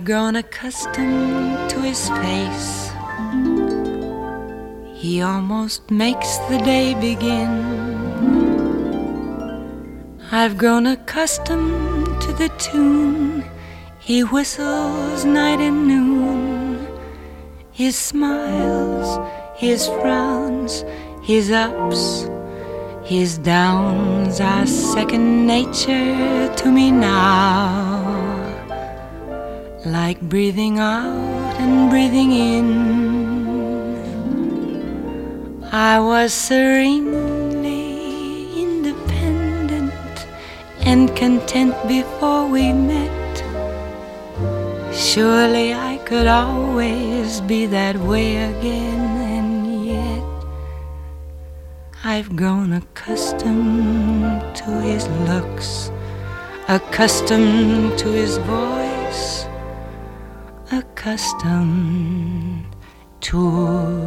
grown accustomed to his face. He almost makes the day begin. I've grown accustomed to the tune he whistles night and noon. His smiles, his frowns, his ups, his downs are second nature to me now. Like breathing out and breathing in. I was serenely independent and content before we met. Surely I could always be that way again, and yet I've grown accustomed to his looks, accustomed to his voice, accustomed to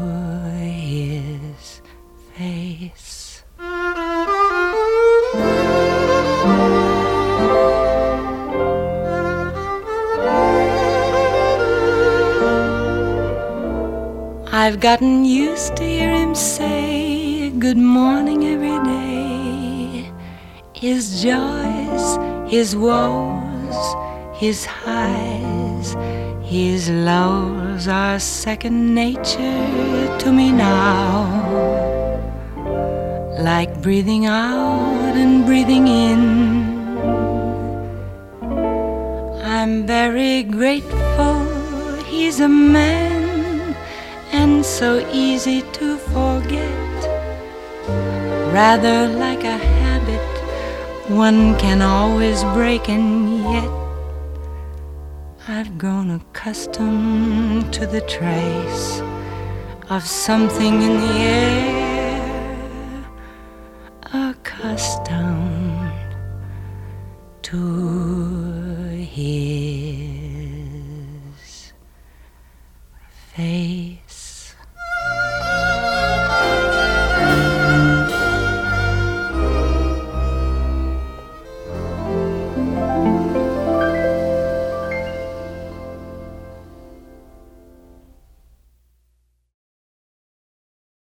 his face. I've gotten used to hear him say good morning every day. His joys, his woes, his highs, his lows are second nature to me now. Like breathing out and breathing in. I'm very grateful he's a man and so easy to forget. Rather like a habit one can always break, and yet I've grown accustomed to the trace of something in the air, accustomed to hear